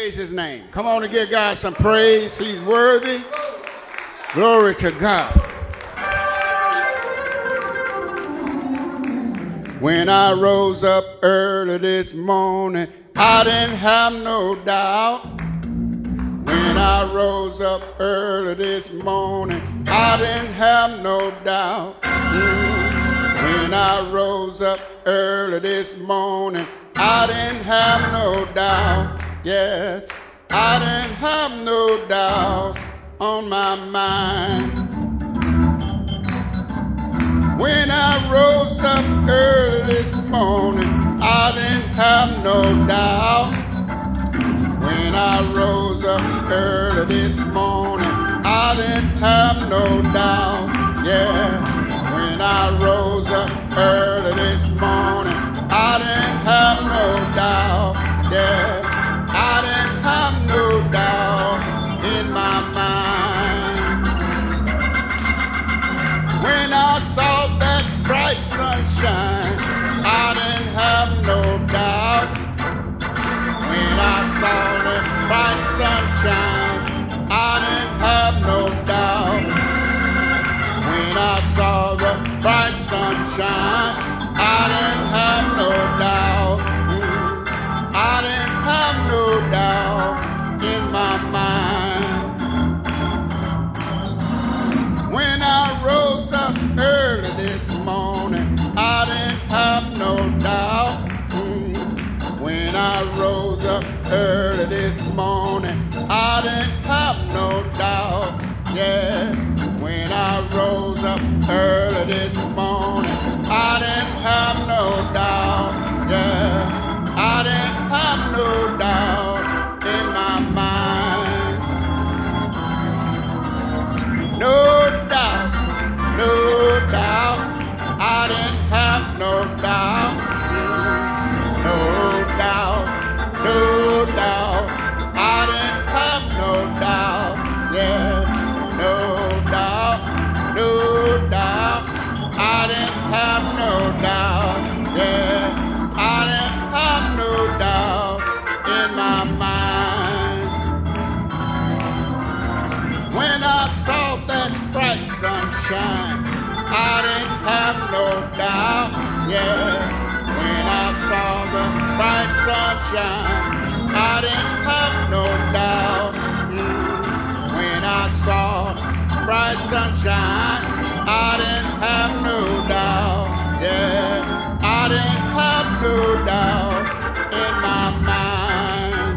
Praise his name. Come on and give God some praise. He's worthy. Glory to God. When I rose up early this morning, I didn't have no doubt. When I rose up early this morning, I didn't have no doubt. When I rose up early this morning, I didn't have no doubt. Yeah, I didn't have no doubt on my mind. When I rose up early this morning, I didn't have no doubt. When I rose up early this morning, I didn't have no doubt. Yeah, when I rose up early this morning, I didn't have no doubt. Yeah, I didn't have no doubt in my mind. When I saw that bright sunshine, I didn't have no doubt. When I saw that bright sunshine, I didn't have no doubt. When I saw the bright sunshine, I didn't have no doubt. I didn't have no doubt in my mind. When I rose up early this morning, I didn't have no doubt. When I rose up early this morning, I didn't have no doubt. Yeah, when I rose up early this morning, I didn't have no doubt. Yeah, I didn't have no doubt in my mind. No doubt, no doubt, I didn't have no doubt. No doubt, no doubt, I didn't have no doubt. Yeah, no doubt, no doubt, I didn't have no doubt. Yeah, I didn't have no doubt in my mind. When I saw that bright sunshine, I didn't have no doubt. Yeah, when I saw the bright sunshine, I didn't have no doubt. When I saw bright sunshine, I didn't have no doubt. Yeah, I didn't have no doubt in my mind.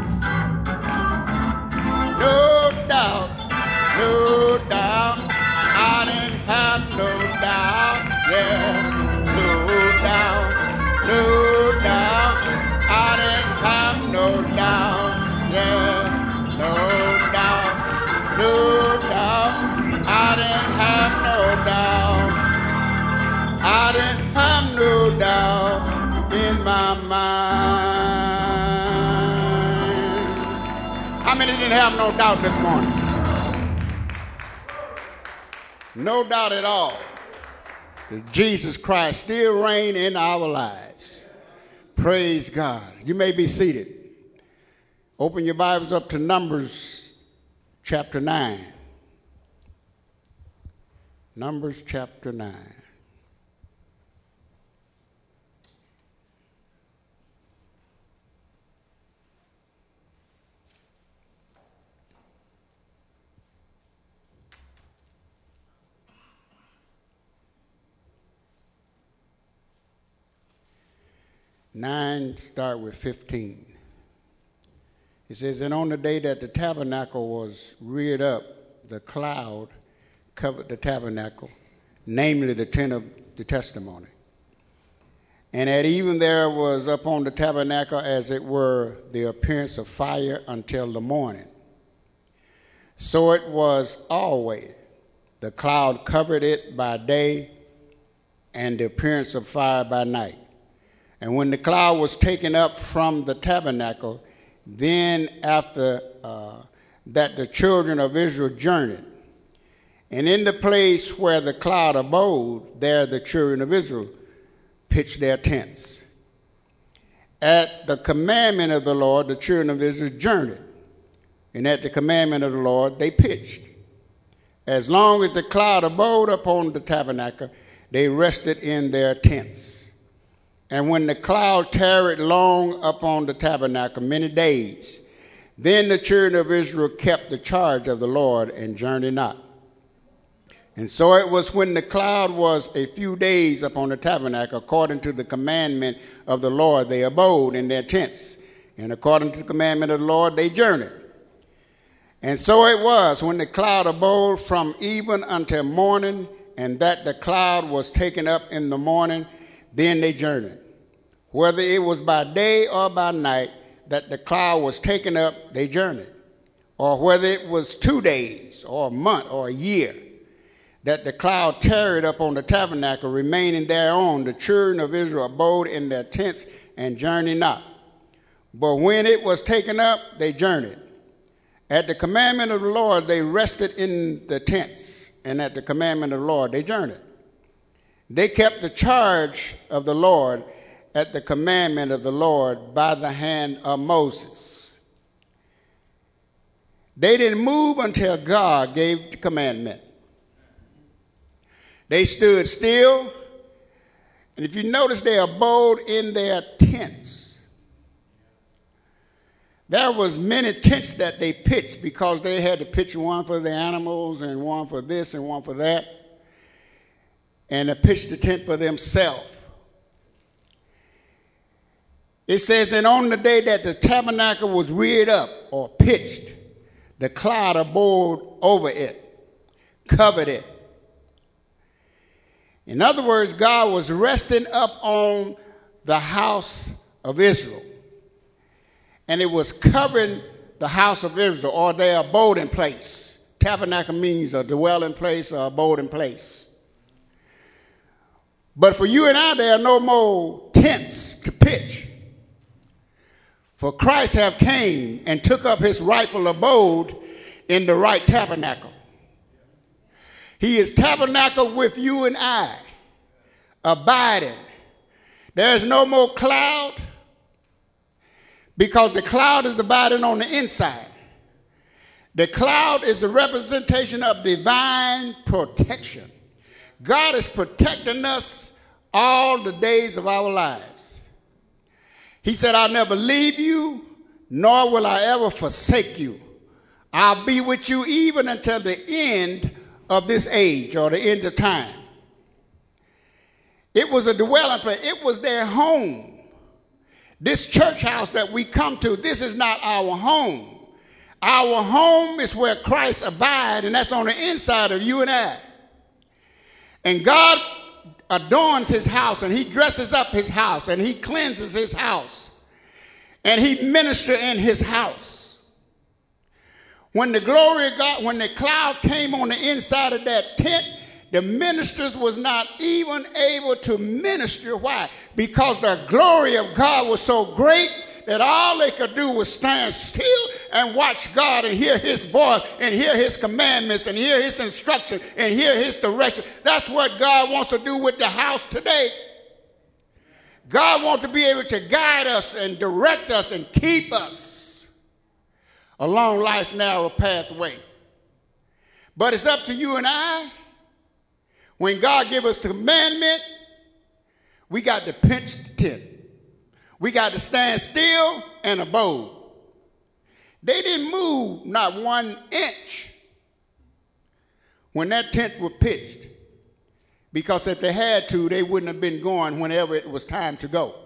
No doubt, no doubt, I didn't have no doubt. Yeah, no doubt, no doubt, I didn't have no doubt. Yeah, no doubt, no doubt, I didn't have no doubt. I didn't have no doubt in my mind. How many didn't have no doubt this morning? No doubt at all. Jesus Christ still reigns in our lives. Praise God. You may be seated. Open your Bibles up to Numbers chapter 9. Numbers chapter 9. Start with 15. It says, and on the day that the tabernacle was reared up, the cloud covered the tabernacle, namely the tent of the testimony. And at even there was upon the tabernacle, as it were, the appearance of fire until the morning. So it was always. The cloud covered it by day, and the appearance of fire by night. And when the cloud was taken up from the tabernacle, then after that the children of Israel journeyed. And in the place where the cloud abode, there the children of Israel pitched their tents. At the commandment of the Lord, the children of Israel journeyed. And at the commandment of the Lord, they pitched. As long as the cloud abode upon the tabernacle, they rested in their tents. And when the cloud tarried long upon the tabernacle many days, then the children of Israel kept the charge of the Lord and journeyed not. And so it was when the cloud was a few days upon the tabernacle, according to the commandment of the Lord, they abode in their tents. And according to the commandment of the Lord, they journeyed. And so it was when the cloud abode from even until morning, and that the cloud was taken up in the morning, then they journeyed. Whether it was by day or by night that the cloud was taken up, they journeyed. Or whether it was 2 days or a month or a year that the cloud tarried up on the tabernacle, remaining thereon, the children of Israel abode in their tents and journeyed not. But when it was taken up, they journeyed. At the commandment of the Lord, they rested in the tents, and at the commandment of the Lord, they journeyed. They kept the charge of the Lord at the commandment of the Lord by the hand of Moses. They didn't move until God gave the commandment. They stood still, and if you notice, they abode in their tents. There was many tents that they pitched because they had to pitch one for the animals and one for this and one for that, and they pitched the tent for themselves. It says, and on the day that the tabernacle was reared up or pitched, the cloud abode over it, covered it. In other words, God was resting up on the house of Israel. And it was covering the house of Israel, or their abiding place. Tabernacle means a dwelling place or abiding place. But for you and I, there are no more tents to pitch. For Christ have came and took up his rightful abode in the right tabernacle. He is tabernacled with you and I, abiding. There is no more cloud, because the cloud is abiding on the inside. The cloud is a representation of divine protection. God is protecting us all the days of our lives. He said, I'll never leave you, nor will I ever forsake you. I'll be with you even until the end of this age, or the end of time. It was a dwelling place. It was their home. This church house that we come to, this is not our home. Our home is where Christ abides, and that's on the inside of you and I. And God adorns his house, and he dresses up his house, and he cleanses his house, and he ministers in his house. When the glory of God, when the cloud came on the inside of that tent, the ministers was not even able to minister. Why? Because the glory of God was so great that all they could do was stand still and watch God and hear his voice and hear his commandments and hear his instruction and hear his direction. That's what God wants to do with the house today. God wants to be able to guide us and direct us and keep us along life's narrow pathway. But it's up to you and I. When God gives us the commandment, we got to pinch the tent. We got to stand still and abode. They didn't move not 1 inch when that tent was pitched, because if they had to, they wouldn't have been going whenever it was time to go.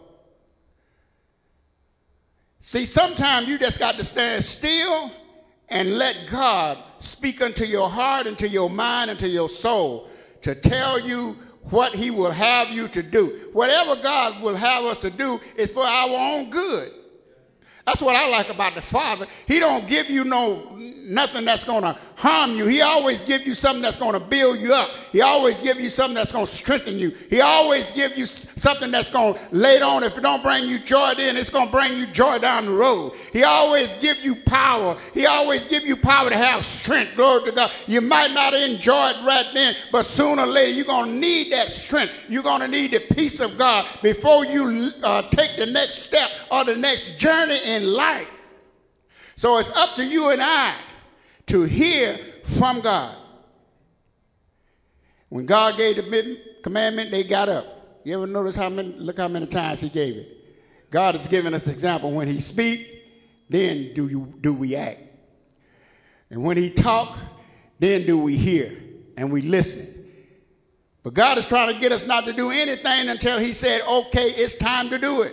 See, sometimes you just got to stand still and let God speak unto your heart, into your mind, into your soul, to tell you what he will have you to do. Whatever God will have us to do is for our own good. That's what I like about the Father. He don't give you nothing that's going to harm you. He always gives you something that's going to build you up. He always gives you something that's going to strengthen you. He always gives you something that's going to later on, if it don't bring you joy then, it's going to bring you joy down the road. He always gives you power. He always gives you power to have strength. Glory to God. You might not enjoy it right then, but sooner or later you're going to need that strength. You're going to need the peace of God before you take the next step or the next journey in life. So it's up to you and I to hear from God. When God gave the commandment, they got up. You ever notice look how many times he gave it? God has given us example. When he speak, then do we act. And when he talk, then do we hear and we listen. But God is trying to get us not to do anything until he said, okay, it's time to do it.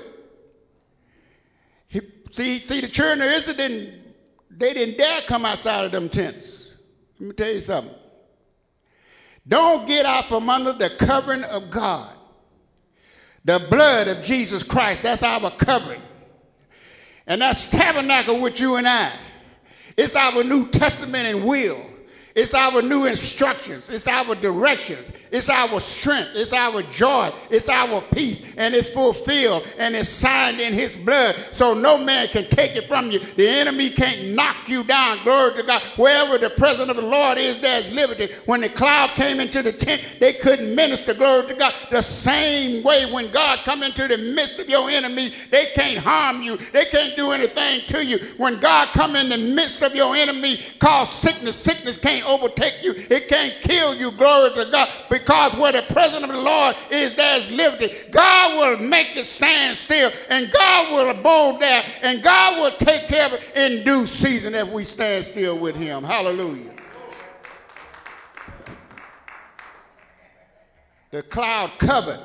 See, the children of Israel didn't dare come outside of them tents. Let me tell you something. Don't get out from under the covering of God. The blood of Jesus Christ, that's our covering. And that's tabernacle with you and I. It's our New Testament and will. It's our new instructions. It's our directions. It's our strength. It's our joy. It's our peace. And it's fulfilled and it's signed in his blood. So no man can take it from you. The enemy can't knock you down. Glory to God. Wherever the presence of the Lord is, there's liberty. When the cloud came into the tent, they couldn't minister. Glory to God. The same way when God come into the midst of your enemy, they can't harm you. They can't do anything to you. When God come in the midst of your enemy, cause sickness. Sickness can't overtake you. It can't kill you. Glory to God. Because where the presence of the Lord is, there's liberty. God will make it stand still, and God will abode there, and God will take care of it in due season if we stand still with him. Hallelujah. The cloud covered,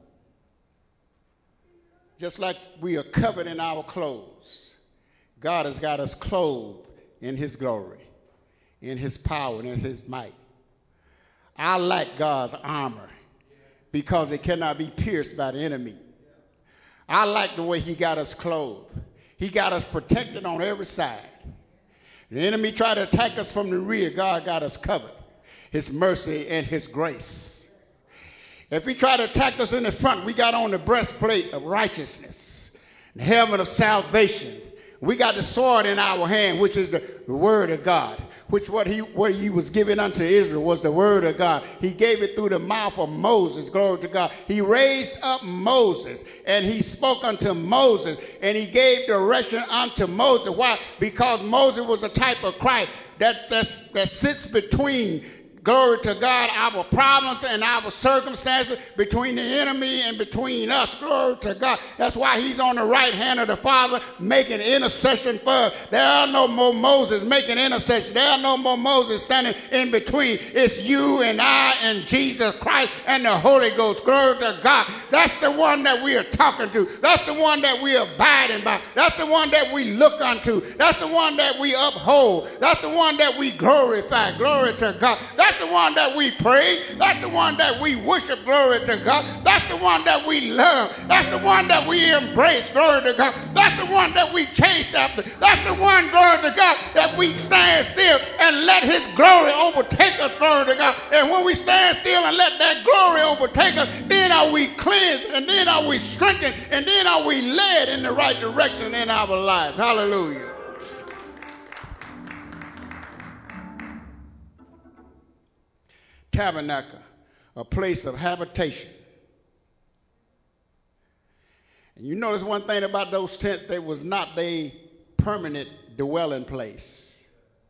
just like we are covered in our clothes. God has got us clothed in his glory, in his power, and in his might. I like God's armor because it cannot be pierced by the enemy. I like the way he got us clothed. He got us protected on every side. The enemy tried to attack us from the rear. God got us covered. His mercy and his grace. If he tried to attack us in the front, we got on the breastplate of righteousness, the helmet of salvation. We got the sword in our hand, which is the word of God, which what he was giving unto Israel was the word of God. He gave it through the mouth of Moses. Glory to God. He raised up Moses, and he spoke unto Moses, and he gave direction unto Moses. Why? Because Moses was a type of Christ that sits between, glory to God, our problems and our circumstances, between the enemy and between us. Glory to God. That's why he's on the right hand of the Father making intercession for us. There are no more Moses making intercession. There are no more Moses standing in between. It's you and I and Jesus Christ and the Holy Ghost. Glory to God. That's the one that we are talking to. That's the one that we are abiding by. That's the one that we look unto. That's the one that we uphold. That's the one that we glorify. Glory to God. That's the one that we pray. That's the one that we worship. Glory to God. That's the one that we love. That's the one that we embrace. Glory to God. That's the one that we chase after. That's the one, glory to God, that we stand still and let his glory overtake us. Glory to God. And when we stand still and let that glory overtake us, then are we cleansed, and then are we strengthened, and then are we led in the right direction in our lives. Hallelujah. Tabernacle, a place of habitation. And you notice one thing about those tents, they was not a permanent dwelling place.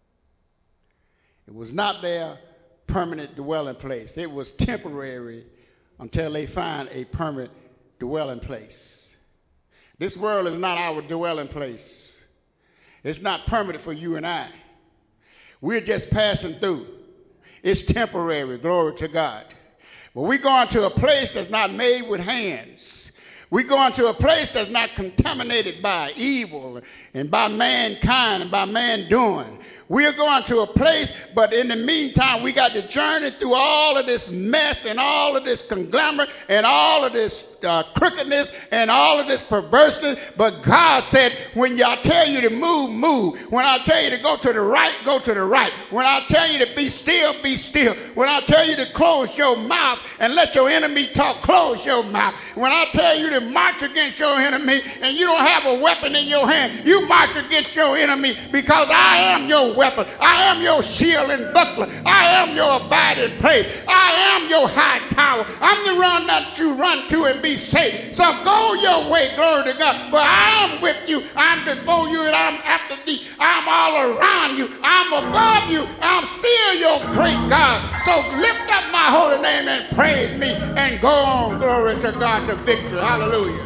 It was not their permanent dwelling place. It was temporary until they find a permanent dwelling place. This world is not our dwelling place. It's not permanent for you and I. We're just passing through. It's temporary, glory to God. But we're going to a place that's not made with hands. We're going to a place that's not contaminated by evil and by mankind and by man doing. We're going to a place, but in the meantime, we got to journey through all of this mess and all of this conglomerate and all of this crookedness and all of this perverseness. But God said, when I tell you to move, move. When I tell you to go to the right, go to the right. When I tell you to be still, be still. When I tell you to close your mouth and let your enemy talk, close your mouth. When I tell you to march against your enemy and you don't have a weapon in your hand, you march against your enemy, because I am your weapon. I am your shield and buckler. I am your abiding place. I am your high tower. I'm the one that you run to and be safe. So go your way, glory to God. For I am with you. I'm before you and I'm after thee. I'm all around you. I'm above you. I'm still your great God. So lift up my holy name and praise me and go on, glory to God, to victory. Hallelujah.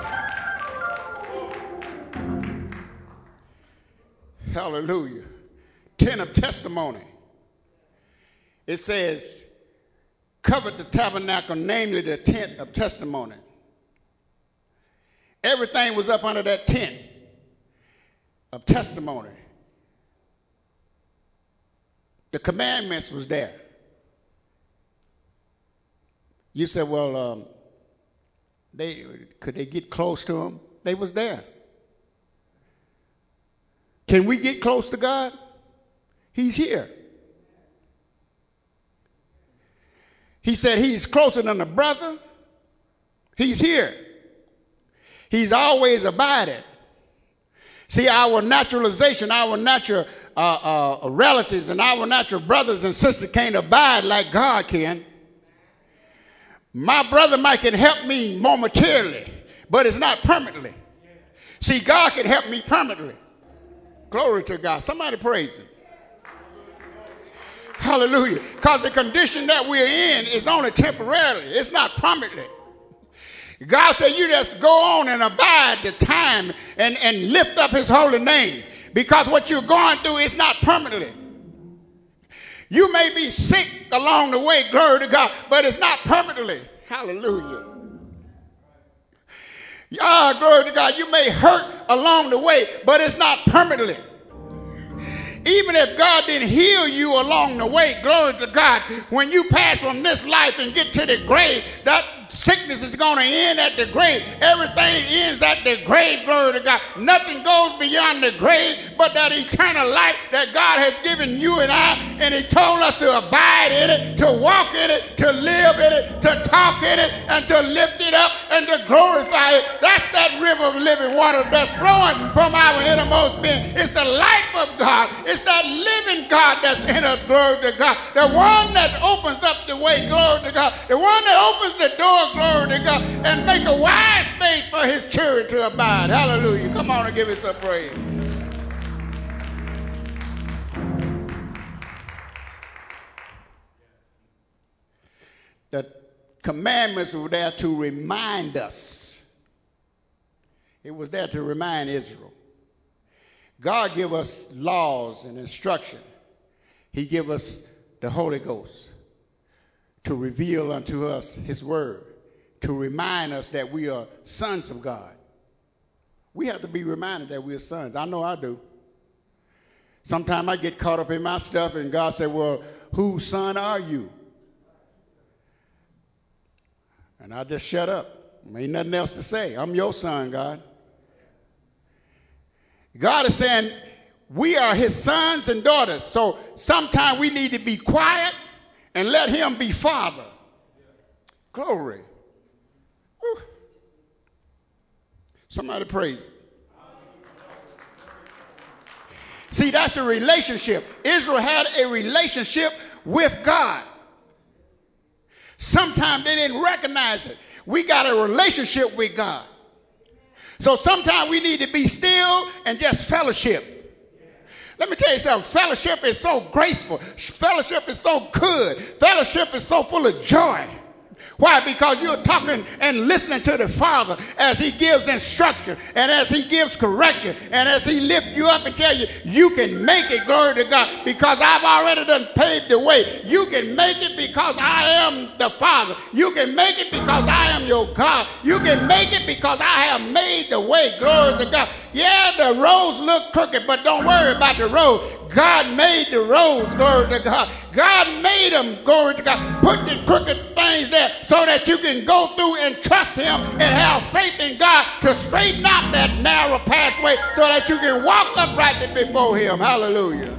Hallelujah. Tent of testimony. It says, covered the tabernacle, namely the tent of testimony. Everything was up under that tent of testimony. The commandments was there. You said, well, could they get close to them? They was there. Can we get close to God? He's here. He said he's closer than a brother. He's here. He's always abiding. See, our naturalization, our natural relatives and our natural brothers and sisters can't abide like God can. My brother might can help me momentarily, but it's not permanently. See, God can help me permanently. Glory to God. Somebody praise him. Hallelujah. Because the condition that we're in is only temporarily. It's not permanently. God said you just go on and abide the time and lift up his holy name. Because what you're going through is not permanently. You may be sick along the way, glory to God, but it's not permanently. Hallelujah. Glory to God. You may hurt along the way, but it's not permanently. Even if God didn't heal you along the way, glory to God, when you pass from this life and get to the grave, that sickness is going to end at the grave. Everything ends at the grave, glory to God. Nothing goes beyond the grave but that eternal life that God has given you and I, and he told us to abide in it, to walk in it, to live in it, to talk in it, and to lift it up and to glorify it. That's that river of living water that's flowing from our innermost being. It's the life of God. It's that living God that's in us, glory to God. The one that opens up the way, glory to God. The one that opens the door, glory to God, and make a wide space for his children to abide. Hallelujah. Come on and give us some praise. The commandments were there to remind us. It was there to remind Israel. God give us laws and instruction. He give us the Holy Ghost to reveal unto us his word, to remind us that we are sons of God. We have to be reminded that we are sons. I know I do. Sometimes I get caught up in my stuff and God said, well, whose son are you? And I just shut up. Ain't nothing else to say. I'm your son, God. God is saying we are his sons and daughters. So sometimes we need to be quiet and let him be Father. Glory. Woo. Somebody praise him. See, that's the relationship. Israel had a relationship with God. Sometimes they didn't recognize it. We got a relationship with God. So sometimes we need to be still and just fellowship. Let me tell you something. Fellowship is so graceful. Fellowship is so good. Fellowship is so full of joy. Why? Because you're talking and listening to the Father as he gives instruction and as he gives correction and as he lifts you up and tell you, you can make it, glory to God, because I've already done paved the way. You can make it because I am the Father. You can make it because I am your God. You can make it because I have made the way, glory to God. Yeah, the roads look crooked, but don't worry about the road. God made the roads, glory to God. God made them, glory to God. Put the crooked things there so that you can go through and trust him and have faith in God to straighten out that narrow pathway so that you can walk uprightly before him. Hallelujah.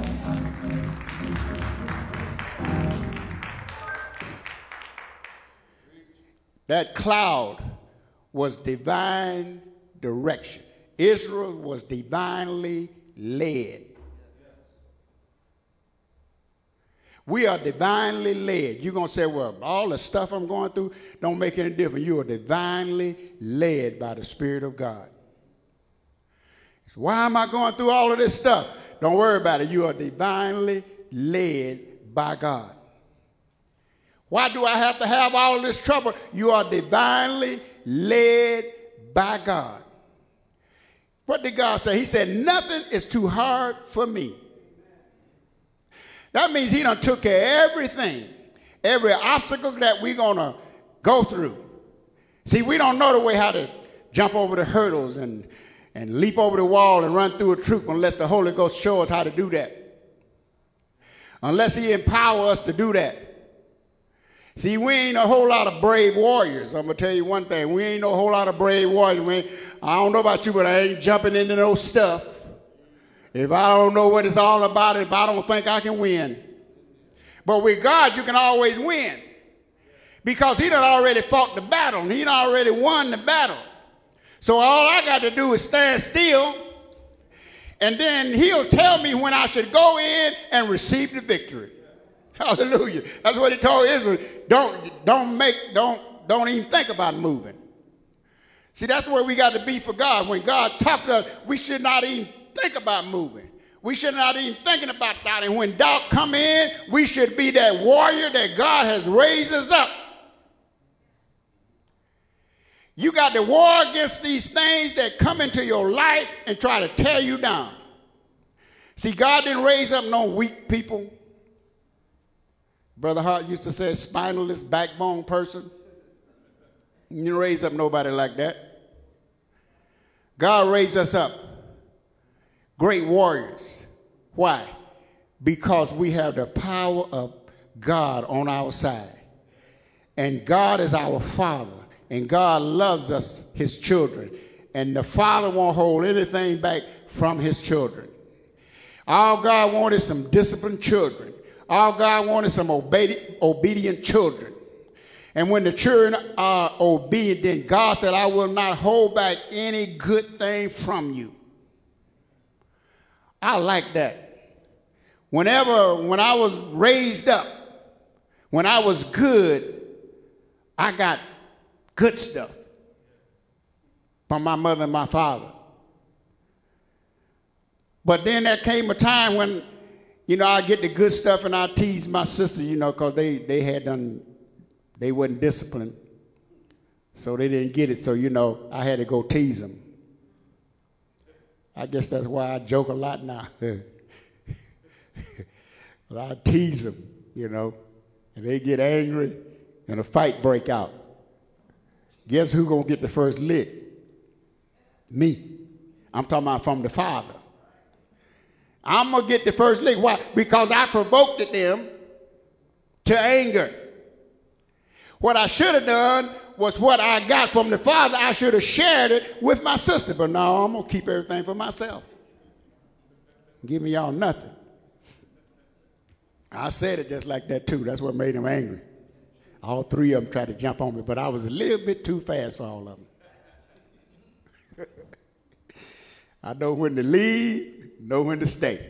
That cloud was divine direction. Israel was divinely led. We are divinely led. You're going to say, well, all the stuff I'm going through don't make any difference. You are divinely led by the Spirit of God. So why am I going through all of this stuff? Don't worry about it. You are divinely led by God. Why do I have to have all of this trouble? You are divinely led by God. What did God say? He said, nothing is too hard for me. That means he done took care of everything, every obstacle that we're going to go through. See, we don't know the way how to jump over the hurdles and leap over the wall and run through a troop unless the Holy Ghost shows us how to do that. Unless he empower us to do that. See, we ain't a whole lot of brave warriors. I'm going to tell you one thing. We ain't no whole lot of brave warriors. I don't know about you, but I ain't jumping into no stuff if I don't know what it's all about, if I don't think I can win. But with God, you can always win. Because he done already fought the battle. He done already won the battle. So all I got to do is stand still, and then he'll tell me when I should go in and receive the victory. Hallelujah. That's what he told Israel. Don't even think about moving. See, that's where we got to be for God. When God talks to us, we should not even think about moving. We should not even thinking about that. And when doubt come in, we should be that warrior that God has raised us up. You got to war against these things that come into your life and try to tear you down. See, God didn't raise up no weak people. Brother Hart used to say spineless, backbone person. You didn't raise up nobody like that. God raised us up great warriors. Why? Because we have the power of God on our side. And God is our Father. And God loves us, his children. And the Father won't hold anything back from his children. All God wanted is some disciplined children. All God wanted is some obedient children. And when the children are obedient, then God said, I will not hold back any good thing from you. I like that. When I was raised up, when I was good, I got good stuff from my mother and my father. But then there came a time when, I get the good stuff and I tease my sister, because they wasn't disciplined. So they didn't get it. So, I had to go tease them. I guess that's why I joke a lot now. I tease them, and they get angry and a fight break out. Guess who's going to get the first lick? Me. I'm talking about from the Father. I'm going to get the first lick. Why? Because I provoked them to anger. What I should have done was what I got from the Father. I should have shared it with my sister. But no, I'm going to keep everything for myself. Give me y'all nothing. I said it just like that, too. That's what made them angry. All three of them tried to jump on me, but I was a little bit too fast for all of them. I know when to leave, know when to stay.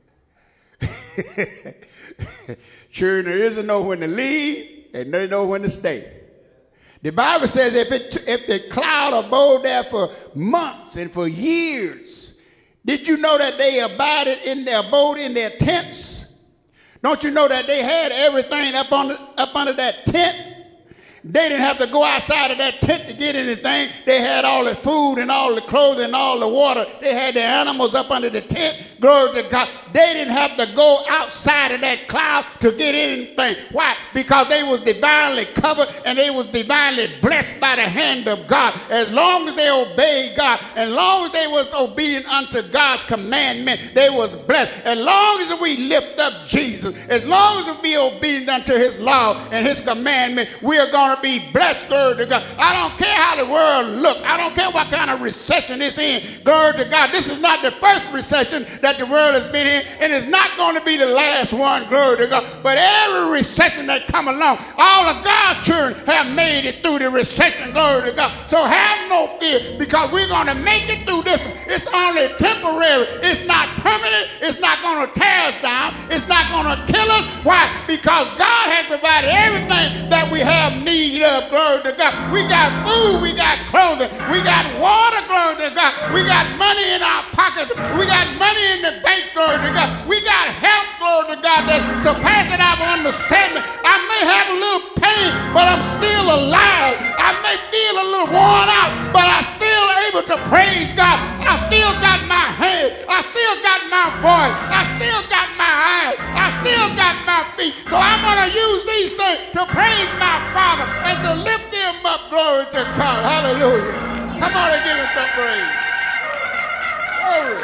Sure, there is a know when to leave, and they know when to stay. The Bible says if the cloud abode there for months and for years, did you know that they abode in their tents? Don't you know that they had everything up under that tent? They didn't have to go outside of that tent to get anything. They had all the food and all the clothing and all the water. They had the animals up under the tent. Glory to God. They didn't have to go outside of that cloud to get anything. Why? Because they was divinely covered and they was divinely blessed by the hand of God. As long as they obeyed God, as long as they was obedient unto God's commandment, they was blessed. As long as we lift up Jesus, as long as we be obedient unto his law and his commandment, we are going to be blessed. Glory to God. I don't care how the world look. I don't care what kind of recession it's in. Glory to God. This is not the first recession that the world has been in, and it's not going to be the last one. Glory to God. But every recession that come along, all of God's children have made it through the recession. Glory to God. So have no fear, because we're going to make it through this one. It's only temporary. It's not permanent. It's not going to tear us down. It's not going to kill us. Why? Because God has provided everything that we have need of. Glory to God. We got food. We got clothing. We got water. Glory to God. We got money in our pockets. We got money in the bank. Glory to God. We got help. Glory to God, that surpasses our understanding. I may have a little pain, but I'm still alive. I may feel a little worn out, but I'm still able to praise God. I still got my hands. I still got my voice. I still got my eyes. I still got my feet. So I'm going to use these things to praise my Father and to lift him up. Glory to God. Hallelujah. Come on and give him some praise. Glory.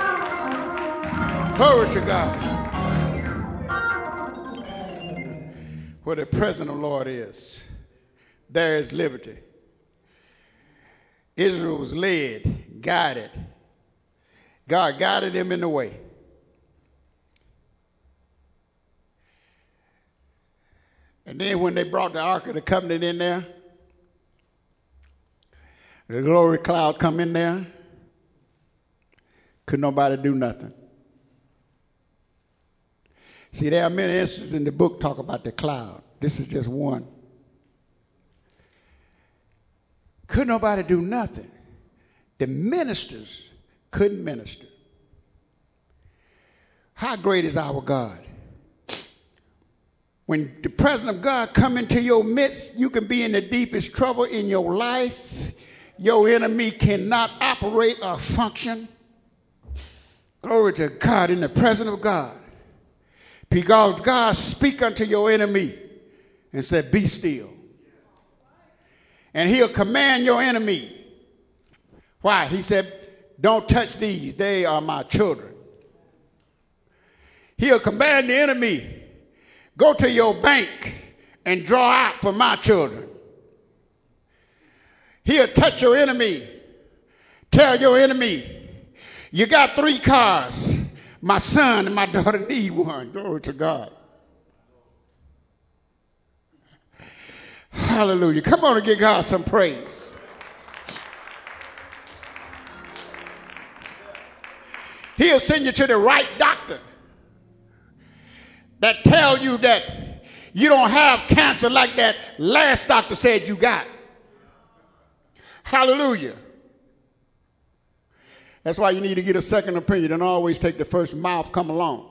Glory to God. Where the presence of the Lord is, there is liberty. Israel was led, guided. God guided them in the way. And then when they brought the Ark of the Covenant in there, the glory cloud come in there, could nobody do nothing. See, there are many instances in the book talk about the cloud. This is just one. Could nobody do nothing. The ministers couldn't minister. How great is our God? When the presence of God come into your midst, you can be in the deepest trouble in your life. Your enemy cannot operate or function. Glory to God, in the presence of God. Because God speak unto your enemy and said, be still. And he'll command your enemy. Why? He said, don't touch these. They are my children. He'll command the enemy, go to your bank and draw out for my children. He'll touch your enemy, tell your enemy, you got 3 cars. My son and my daughter need one. Glory to God. Hallelujah. Come on and give God some praise. He'll send you to the right doctor that tell you that you don't have cancer like that last doctor said you got. Hallelujah. That's why you need to get a second opinion. Don't always take the first mouth come along.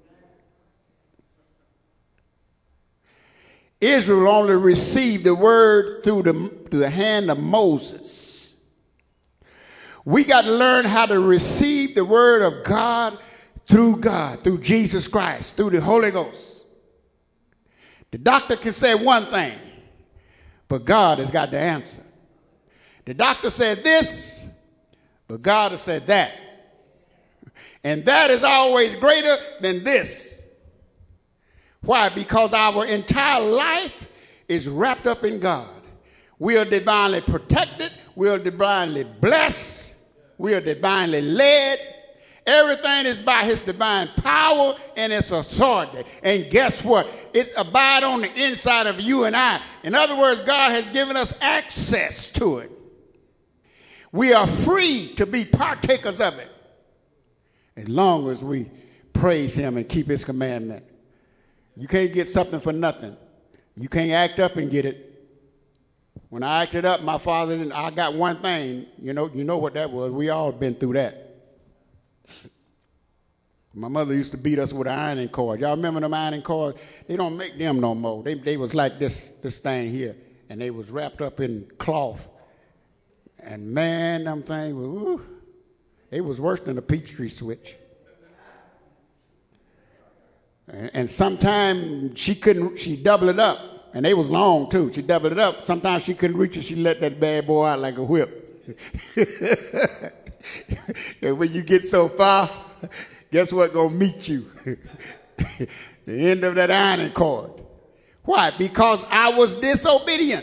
Israel only received the word through the hand of Moses. We got to learn how to receive the word of God, through Jesus Christ, through the Holy Ghost. The doctor can say one thing, but God has got the answer. The doctor said this, but God has said that. And that is always greater than this. Why? Because our entire life is wrapped up in God. We are divinely protected. We are divinely blessed. We are divinely led. Everything is by his divine power and its authority. And guess what? It abides on the inside of you and I. In other words, God has given us access to it. We are free to be partakers of it as long as we praise him and keep his commandment. You can't get something for nothing. You can't act up and get it. When I acted up, my father and I got one thing. You know what that was. We all been through that. My mother used to beat us with an ironing cord. Y'all remember them ironing cords? They don't make them no more. They was like this thing here. and they was wrapped up in cloth. And man, them things were, it was worse than a Peachtree switch. And sometimes she doubled it up, and they was long too. She doubled it up. Sometimes she couldn't reach it. She let that bad boy out like a whip. And when you get so far, guess what gonna meet you? The end of that ironing cord. Why? Because I was disobedient.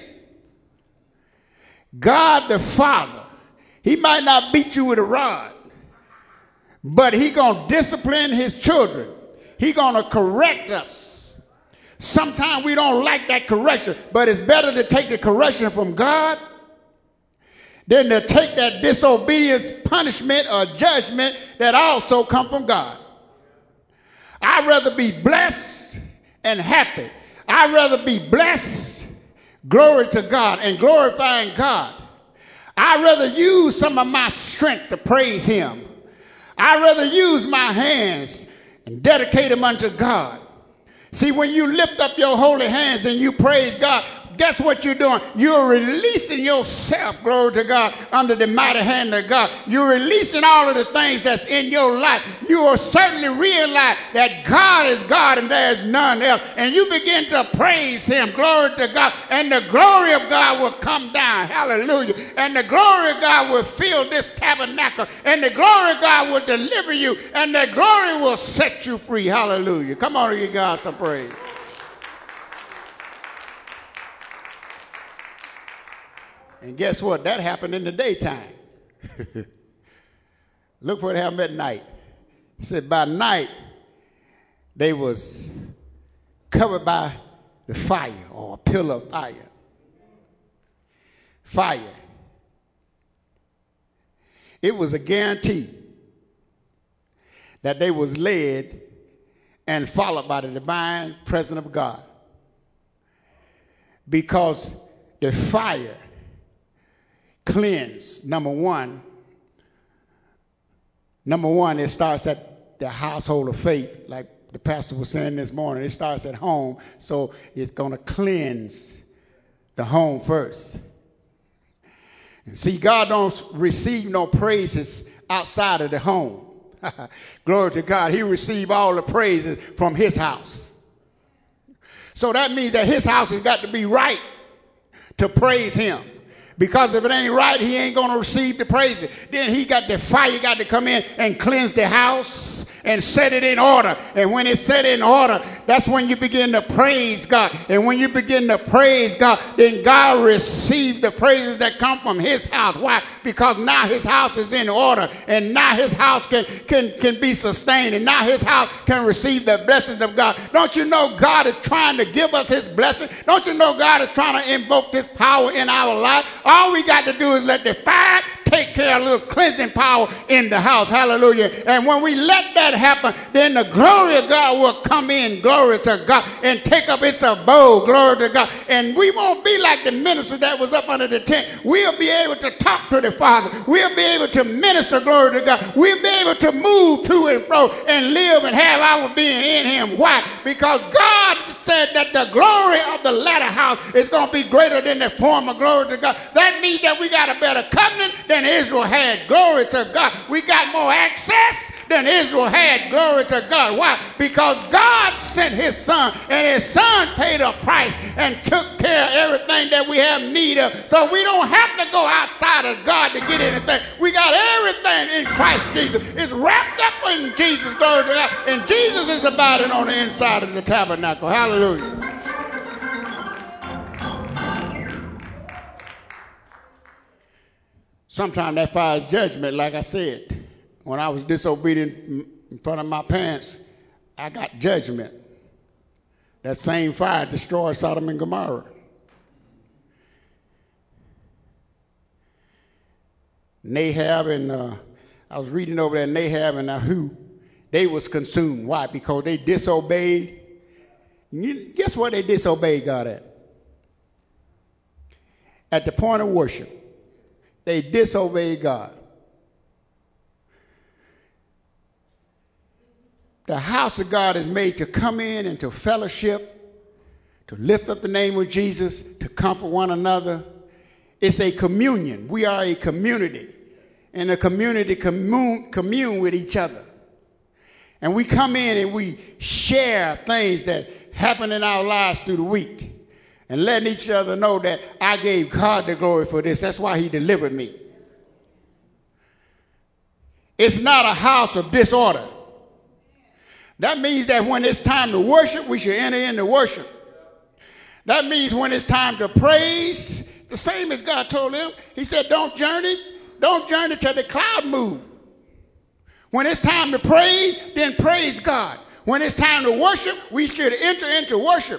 God the Father, he might not beat you with a rod, but he gonna discipline his children. He gonna correct us. Sometimes we don't like that correction, but it's better to take the correction from God than to take that disobedience punishment or judgment that also come from God. I'd rather be blessed and happy. I'd rather be blessed, glory to God, and glorifying God. I'd rather use some of my strength to praise him. I'd rather use my hands and dedicate them unto God. See, when you lift up your holy hands and you praise God, guess what you're doing? You're releasing yourself, glory to God, under the mighty hand of God. You're releasing all of the things that's in your life. You will certainly realize that God is God and there is none else. And you begin to praise him, glory to God, and the glory of God will come down. Hallelujah. And the glory of God will fill this tabernacle, and the glory of God will deliver you, and the glory will set you free. Hallelujah. Come on, give God some praise. And guess what? That happened in the daytime. Look what happened at night. It said by night, they was covered by the fire, or a pillar of fire. Fire. It was a guarantee that they was led and followed by the divine presence of God. Because the fire cleanse. Number one, it starts at the household of faith, like the pastor was saying this morning. It starts at home, so it's going to cleanse the home first. And see, God don't receive no praises outside of the home. Glory to God. He received all the praises from his house. So that means that his house has got to be right to praise him. Because if it ain't right, he ain't going to receive the praises. Then he got the fire got to come in and cleanse the house and set it in order. And when it's set in order, that's when you begin to praise God. And when you begin to praise God, then God receives the praises that come from his house. Why? Because now his house is in order. And now his house can be sustained. And now his house can receive the blessings of God. Don't you know God is trying to give us his blessing? Don't you know God is trying to invoke this power in our life? All we got to do is let the fire take care of a little cleansing power in the house. Hallelujah. And when we let that happen, then the glory of God will come in, glory to God, and take up its abode, glory to God. And we won't be like the minister that was up under the tent. We'll be able to talk to the Father. We'll be able to minister, glory to God. We'll be able to move to and fro and live and have our being in him. Why? Because God said that the glory of the latter house is going to be greater than the former, glory to God. That means that we got a better covenant than Israel had. Glory to God. We got more access than Israel had. Glory to God. Why? Because God sent his son, and his son paid a price and took care of everything that we have need of. So we don't have to go outside of God to get anything. We got everything in Christ Jesus. It's wrapped up in Jesus. Glory to God. And Jesus is abiding on the inside of the tabernacle. Hallelujah. Sometimes that fire is judgment, like I said. When I was disobedient in front of my parents, I got judgment. That same fire destroyed Sodom and Gomorrah. Nahab and I was reading over there, Nahab and Ahu, they was consumed. Why? Because they disobeyed. Guess what they disobeyed God at? At the point of worship. They disobeyed God. The house of God is made to come in and to fellowship, to lift up the name of Jesus, to comfort one another. It's a communion. We are a community, and the community commune with each other. And we come in and we share things that happen in our lives through the week and letting each other know that I gave God the glory for this. That's why he delivered me. It's not a house of disorder. That means that when it's time to worship, we should enter into worship. That means when it's time to praise, the same as God told him. He said, don't journey till the cloud move. When it's time to praise, then praise God. When it's time to worship, we should enter into worship.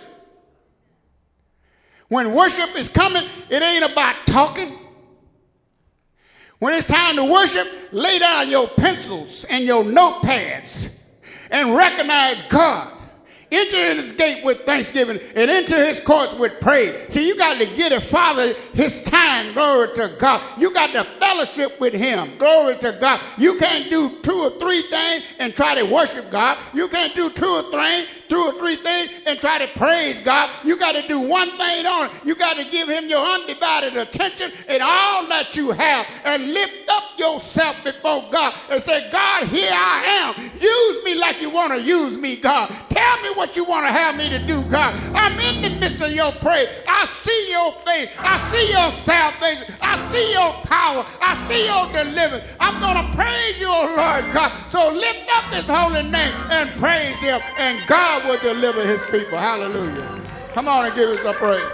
When worship is coming, it ain't about talking. When it's time to worship, lay down your pencils and your notepads and recognize God. Enter in his gate with thanksgiving and enter his courts with praise. See, you got to get a Father his time. Glory to God. You got to fellowship with him. Glory to God. You can't do 2 or 3 things and try to worship God. You can't do 2 or 3 things and try to praise God. You got to do one thing on it. You got to give him your undivided attention and all that you have and lift up yourself before God and say, God, here I am. Use me like you want to use me, God. Tell me what you want to have me to do, God. I'm in the midst of your praise. I see your faith. I see your salvation. I see your power. I see your deliverance. I'm going to praise you, oh Lord God. So lift up his holy name and praise him, and God will deliver his people. Hallelujah. Come on and give us a praise.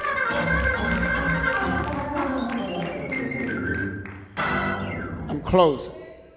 I'm closing.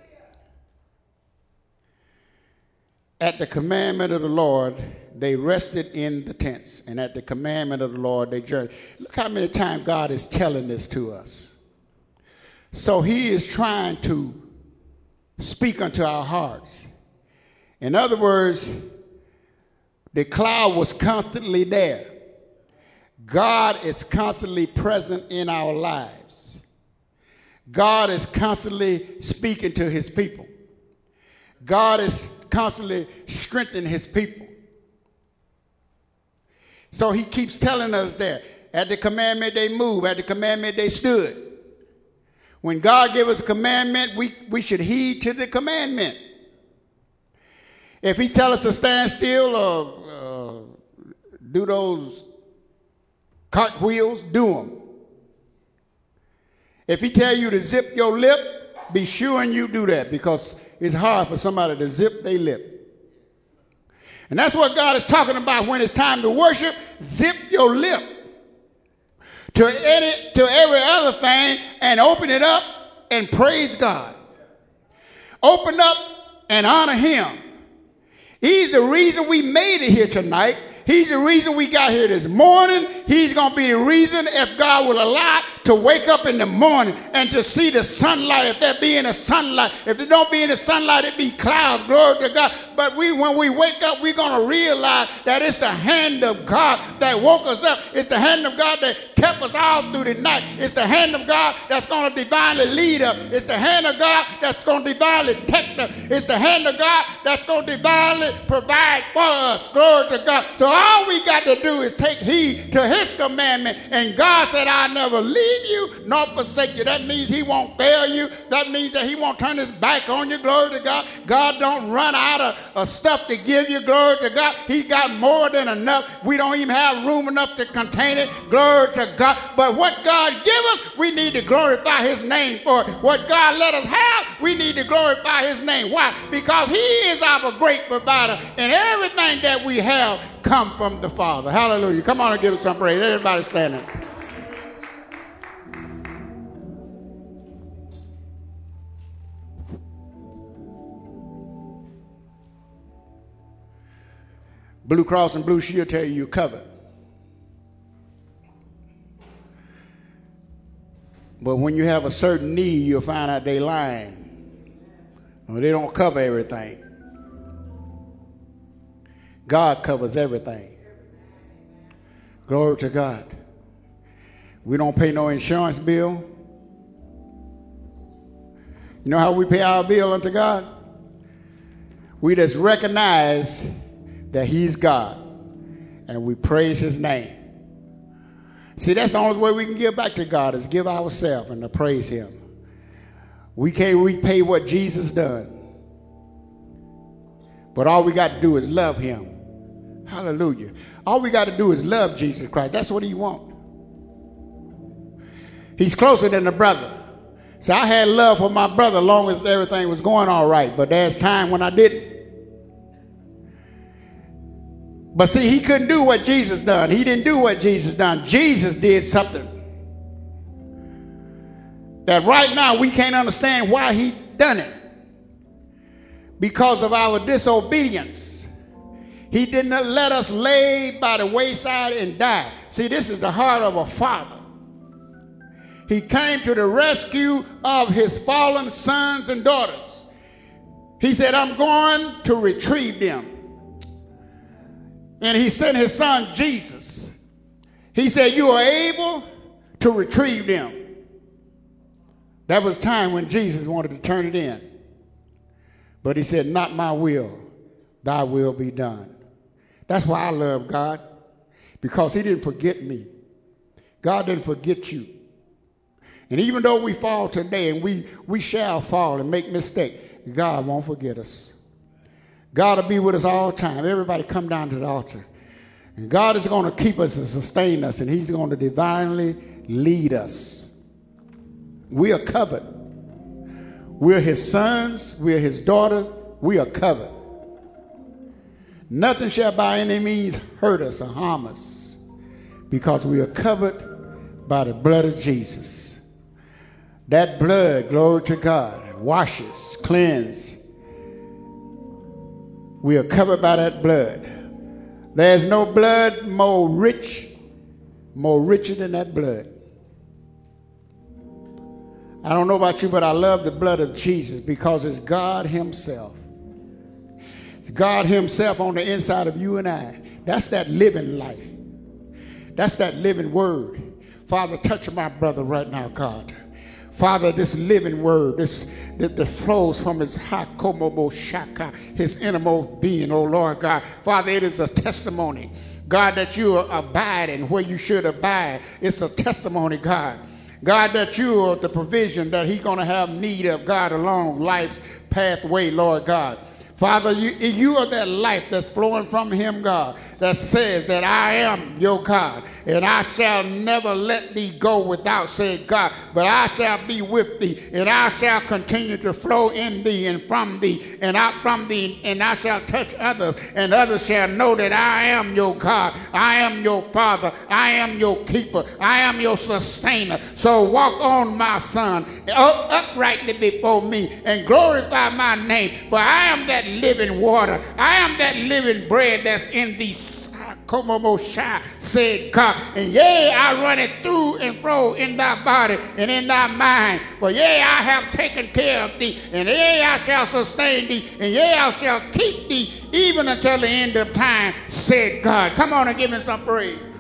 At the commandment of the Lord, they rested in the tents, and at the commandment of the Lord, they journeyed. Look how many times God is telling this to us. So he is trying to speak unto our hearts. In other words, the cloud was constantly there. God is constantly present in our lives. God is constantly speaking to his people. God is constantly strengthening his people. So he keeps telling us there, at the commandment they moved, at the commandment they stood. When God gave us a commandment, we should heed to the commandment. If he tells us to stand still or do those cartwheels, do them. If he tells you to zip your lip, be sure and you do that, because it's hard for somebody to zip their lip. And that's what God is talking about when it's time to worship. Zip your lip to every other thing and open it up and praise God. Open up and honor him. He's the reason we made it here tonight. He's the reason we got here this morning. He's going to be the reason, if God will allow, to wake up in the morning and to see the sunlight. If there be in the sunlight, if there don't be in the sunlight, it be clouds. Glory to God. But when we wake up, we're going to realize that it's the hand of God that woke us up. It's the hand of God that kept us all through the night. It's the hand of God that's going to divinely lead us. It's the hand of God that's going to divinely protect us. It's the hand of God that's going to divinely provide for us. Glory to God. So all we got to do is take heed to his commandment. And God said, I'll never leave you nor forsake you. That means he won't fail you. That means that he won't turn his back on you. Glory to God. God don't run out of stuff to give you. Glory to God. He got more than enough. We don't even have room enough to contain it. Glory to God. But what God give us, we need to glorify his name for it. What God let us have, we need to glorify his name. Why? Because he is our great provider. And everything that we have come from the Father. Hallelujah. Come on and give us some praise. Everybody standing. Blue Cross and Blue Shield tell you you're covered. But when you have a certain need, you'll find out they lying. Well, they don't cover everything. God covers everything. Glory to God. We don't pay no insurance bill. You know how we pay our bill unto God? We just recognize that he's God, and we praise his name. See, that's the only way we can give back to God is give ourselves and to praise him. We can't repay what Jesus done. But all we got to do is love him. Hallelujah. All we got to do is love Jesus Christ. That's what he wants. He's closer than a brother. So I had love for my brother as long as everything was going all right. But there's time when I didn't. But see, he couldn't do what Jesus done. He didn't do what Jesus done. Jesus did something that right now we can't understand why he done it. Because of our disobedience. He didn't let us lay by the wayside and die. See, this is the heart of a father. He came to the rescue of his fallen sons and daughters. He said, I'm going to retrieve them. And he sent his son Jesus. He said, you are able to retrieve them. That was time when Jesus wanted to turn it in. But he said, not my will, thy will be done. That's why I love God. Because he didn't forget me. God didn't forget you. And even though we fall today, and we shall fall and make mistakes, God won't forget us. God will be with us all the time. Everybody come down to the altar. And God is going to keep us and sustain us, and he's going to divinely lead us. We are covered. We're his sons. We're his daughters. We are covered. Nothing shall by any means hurt us or harm us because we are covered by the blood of Jesus. That blood, glory to God, washes, cleanses. We are covered by that blood. There's no blood more richer than that blood. I don't know about you, but I love the blood of Jesus because it's God himself. It's God himself on the inside of you and I. That's that living life. That's that living word. Father, touch my brother right now, God. Father, this living word, that flows from his his innermost being, oh Lord God. Father, it is a testimony, God, that you are abiding where you should abide. It's a testimony, God. God, that you are the provision that he's going to have need of, God, along life's pathway, Lord God. Father, you are that life that's flowing from him, God, that says that I am your God, and I shall never let thee go without, said God, but I shall be with thee, and I shall continue to flow in thee and from thee, and out from thee, and I shall touch others, and others shall know that I am your God, I am your Father, I am your keeper, I am your sustainer. So walk on, my son, uprightly before me, and glorify my name, for I am that living water. I am that living bread that's in thee, said God. And yea, I run it through and fro in thy body and in thy mind. For yea, I have taken care of thee, and yea, I shall sustain thee, and yea, I shall keep thee even until the end of time, said God. Come on and give me some praise.